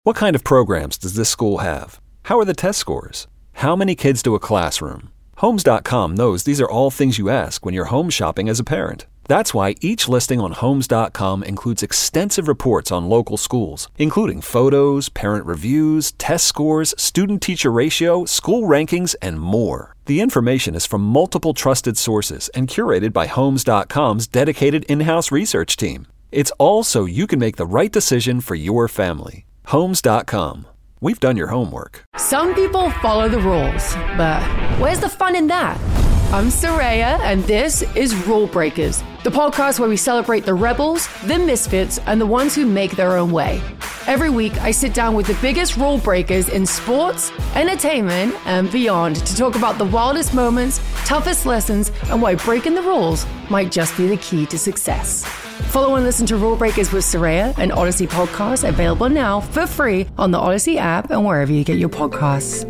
What kind of programs does this school have? How are the test scores? How many kids do a classroom? Homes.com knows these are all things you ask when you're home shopping as a parent. That's why each listing on Homes.com includes extensive reports on local schools, including photos, parent reviews, test scores, student-teacher ratio, school rankings, and more. The information is from multiple trusted sources and curated by Homes.com's dedicated in-house research team. It's all so you can make the right decision for your family. Homes.com. We've done your homework. Some people follow the rules, but where's the fun in that? I'm Soraya, and this is Rule Breakers, the podcast where we celebrate the rebels, the misfits, and the ones who make their own way. Every week, I sit down with the biggest rule breakers in sports, entertainment, and beyond to talk about the wildest moments, toughest lessons, and why breaking the rules might just be the key to success. Follow and listen to Rule Breakers with Soraya, an Odyssey podcast available now for free on the Odyssey app and wherever you get your podcasts.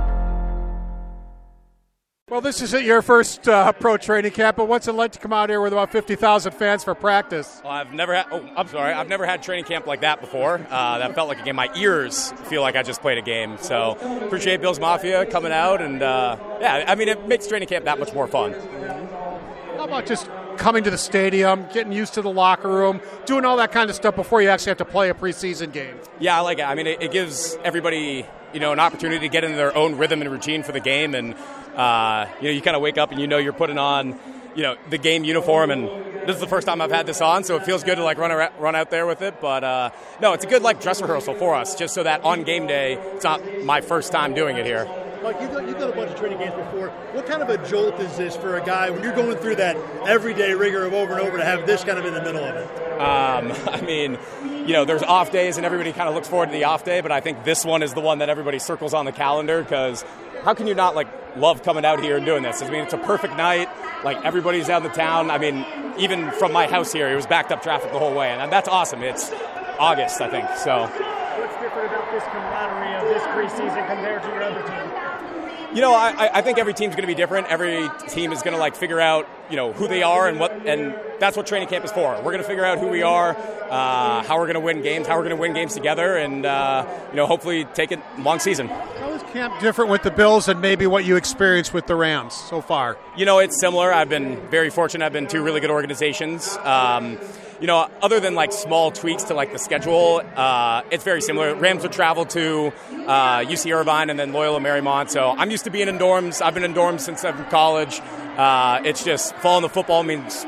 Well, this isn't your first pro training camp, but what's it like to come out here with about 50,000 fans for practice? Well, I've never had training camp like that before. That felt like a game. My ears feel like I just played a game. So appreciate Bills Mafia coming out, and it makes training camp that much more fun. How about just coming to the stadium, getting used to the locker room, doing all that kind of stuff before you actually have to play a preseason game? Yeah, I like it. I mean, it gives everybody, an opportunity to get into their own rhythm and routine for the game, and you kind of wake up and you're putting on, the game uniform, and this is the first time I've had this on, so it feels good to run out there with it. But no, it's a good dress rehearsal for us, just so that on game day, it's not my first time doing it here. Like you've done a bunch of training games before. What kind of a jolt is this for a guy when you're going through that everyday rigor of over and over to have this kind of in the middle of it? There's off days and everybody kind of looks forward to the off day, but I think this one is the one that everybody circles on the calendar, because how can you not love coming out here and doing this? I mean, it's a perfect night. Everybody's out in the town. I mean, even from my house here, it was backed up traffic the whole way, and that's awesome. It's August, I think. So, what's different about this camaraderie of this preseason compared to your other team? I think every team's going to be different. Every team is going to figure out, who they are and that's what training camp is for. We're going to figure out who we are, how we're going to win games, how we're going to win games together, and hopefully take it long season. How is camp different with the Bills and maybe what you experienced with the Rams so far? It's similar. I've been very fortunate. I've been two really good organizations. Other than small tweaks to the schedule, it's very similar. Rams would travel to UC Irvine and then Loyola Marymount. So I'm used to being in dorms. I've been in dorms since I'm in college. It's just following the football means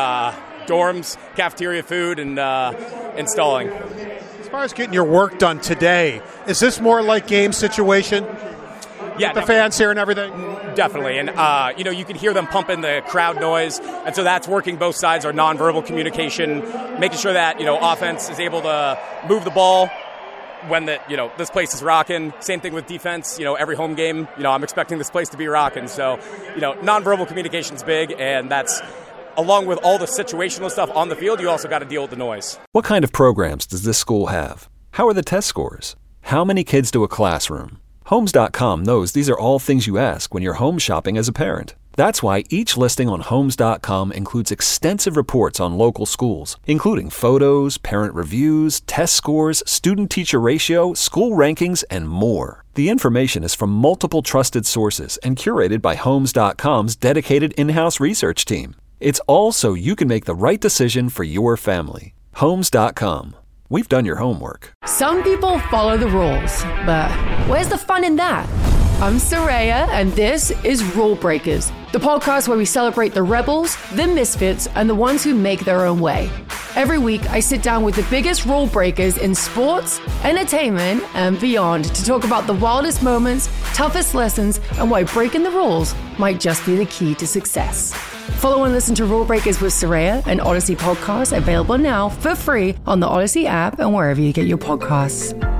dorms, cafeteria food, and installing. As far as getting your work done today, is this more like game situation? Yeah, the fans here and everything? Definitely. And, you can hear them pumping the crowd noise. And so that's working both sides, our nonverbal communication, making sure that, offense is able to move the ball when this place is rocking. Same thing with defense. Every home game, I'm expecting this place to be rocking. So, nonverbal communication's big, and that's along with all the situational stuff on the field, you also got to deal with the noise. What kind of programs does this school have? How are the test scores? How many kids do a classroom? Homes.com knows these are all things you ask when you're home shopping as a parent. That's why each listing on Homes.com includes extensive reports on local schools, including photos, parent reviews, test scores, student-teacher ratio, school rankings, and more. The information is from multiple trusted sources and curated by Homes.com's dedicated in-house research team. It's all so you can make the right decision for your family. Homes.com. We've done your homework. Some people follow the rules, but where's the fun in that? I'm Soraya, and this is Rule Breakers, the podcast where we celebrate the rebels, the misfits, and the ones who make their own way. Every week, I sit down with the biggest rule breakers in sports, entertainment, and beyond to talk about the wildest moments, toughest lessons, and why breaking the rules might just be the key to success. Follow and listen to Rule Breakers with Soraya, an Odyssey podcast available now for free on the Odyssey app and wherever you get your podcasts.